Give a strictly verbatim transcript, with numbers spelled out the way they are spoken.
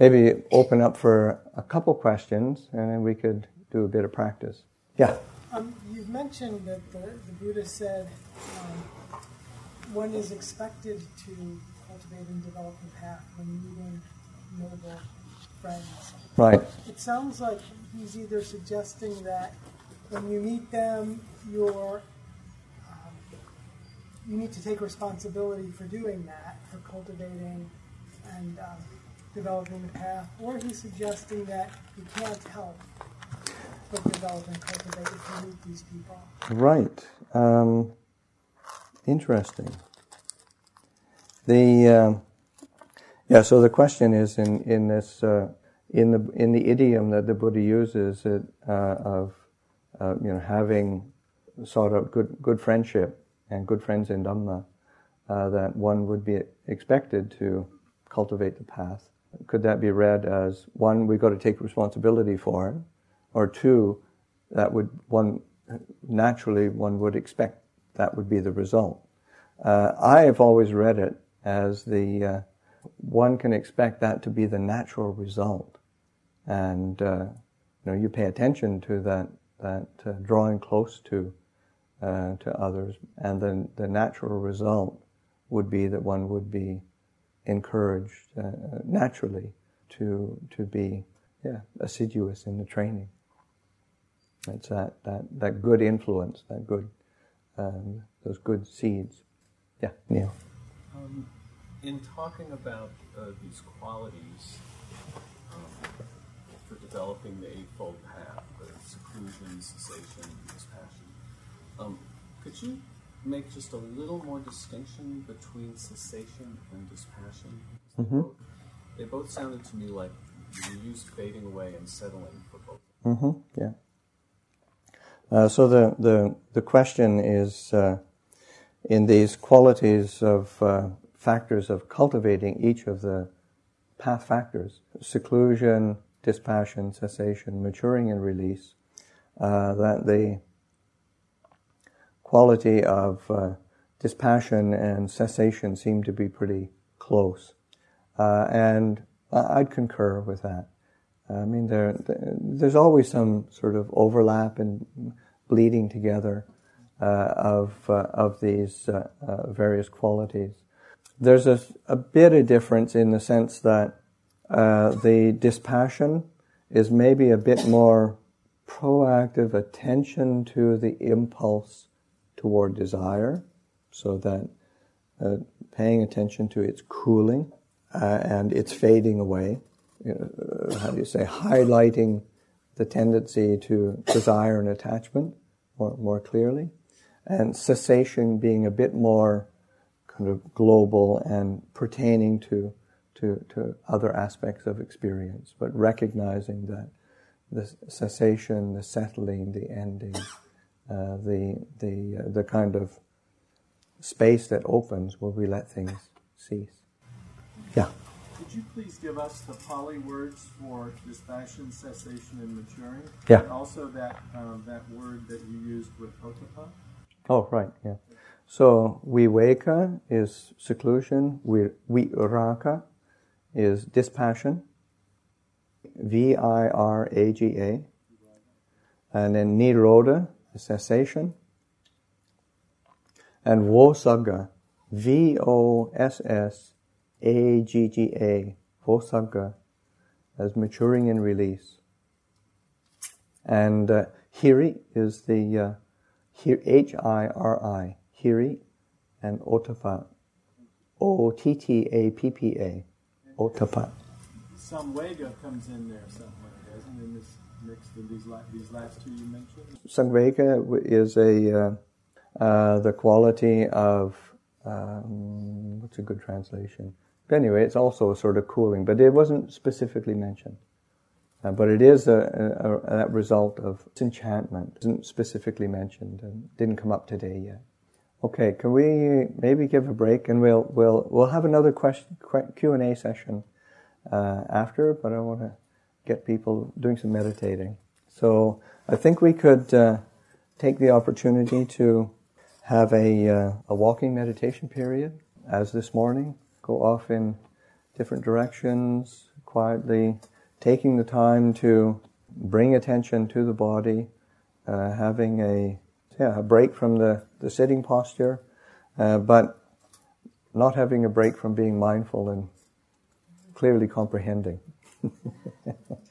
maybe open up for a couple questions, and then we could do a bit of practice. Yeah? Um, you've mentioned that the, the Buddha said um, one is expected to cultivate and develop the path when meeting noble friends. Right. It sounds like he's either suggesting that when you meet them, you're um, you need to take responsibility for doing that, for cultivating and um, developing the path, or he's suggesting that you can't help but develop and cultivate if you meet these people. Right. Um, interesting. The uh, yeah. So the question is in in this uh, in the in the idiom that the Buddha uses it, uh, of uh, you know having sought out good good friendship and good friends in Dhamma, uh, that one would be expected to cultivate the path. Could that be read as one, we've got to take responsibility for it, or two, that would one naturally one would expect that would be the result. Uh, I have always read it as the uh, one can expect that to be the natural result, and uh, you know you pay attention to that that uh, drawing close to uh, to others, and then the natural result would be that one would be encouraged uh, naturally to to be yeah assiduous in the training. It's that that, that good influence, that good um, those good seeds. Yeah, Neil. Um, in talking about uh, these qualities um, for developing the Eightfold Path, the seclusion, cessation, dispassion, um, could you make just a little more distinction between cessation and dispassion? Mm-hmm. Both, they both sounded to me like you used fading away and settling for both. Mm-hmm. Yeah. Uh, so the, the the question is uh, in these qualities of uh, factors of cultivating each of the path factors: seclusion, dispassion, cessation, maturing and release. Uh, that the quality of uh, dispassion and cessation seem to be pretty close, uh, and I'd concur with that. I mean, there there's always some sort of overlap and bleeding together uh, of uh, of these uh, uh, various qualities. There's a, a bit of difference in the sense that uh, the dispassion is maybe a bit more proactive attention to the impulse toward desire, so that uh, paying attention to its cooling uh, and its fading away. You know, how do you say, highlighting the tendency to desire and attachment more, more clearly, and cessation being a bit more kind of global and pertaining to to, to other aspects of experience, but recognizing that the cessation, the settling, the ending, uh, the the uh, the kind of space that opens where we let things cease. Yeah. Could you please give us the Pali words for dispassion, cessation, and maturing? Yeah. And also that um, that word that you used with Ottappa? Oh, right, yeah. So, viveka is seclusion, viraka is dispassion, V I R A G A, and then nirodha is cessation, and vosagga, V O S S A G G A, vosagga, as maturing and release. And uh, hiri is the uh, H I R I, hiri, and ottappa, O T T A P P A, ottappa. Samvega comes in there somewhere, doesn't it, in this mix of these, la- these last two you mentioned? Samvega is a uh, uh, the quality of, um, what's a good translation? But anyway, it's also a sort of cooling, but it wasn't specifically mentioned. Uh, but it is a, a, a result of enchantment. It isn't specifically mentioned and didn't come up today yet. Okay, can we maybe give a break, and we'll we'll we'll have another question Q and A session uh, after. But I want to get people doing some meditating. So I think we could uh, take the opportunity to have a uh, a walking meditation period, as this morning. Go off in different directions, quietly, taking the time to bring attention to the body, uh, having a yeah a break from the, the sitting posture, uh, but not having a break from being mindful and clearly comprehending.